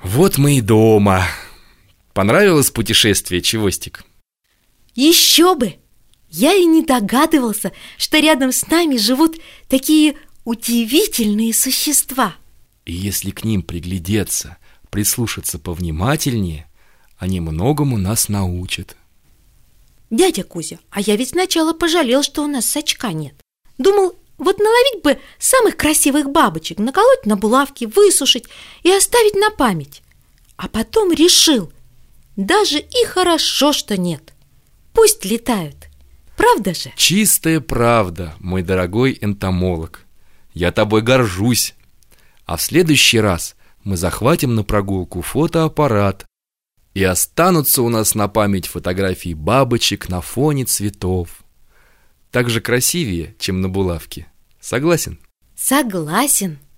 Вот мы и дома. Понравилось путешествие, Чевостик? Еще бы! Я и не догадывался, что рядом с нами живут такие удивительные существа. И если к ним приглядеться, прислушаться повнимательнее, они многому нас научат. Дядя Кузя, а я ведь сначала пожалел, что у нас сачка нет. Думал, вот наловить бы самых красивых бабочек, наколоть на булавки, высушить и оставить на память. А потом решил, даже и хорошо, что нет. Пусть летают. Правда же? Чистая правда, мой дорогой энтомолог. Я тобой горжусь. А в следующий раз мы захватим на прогулку фотоаппарат, и останутся у нас на память фотографии бабочек на фоне цветов. Так же красивее, чем на булавке. Согласен? Согласен.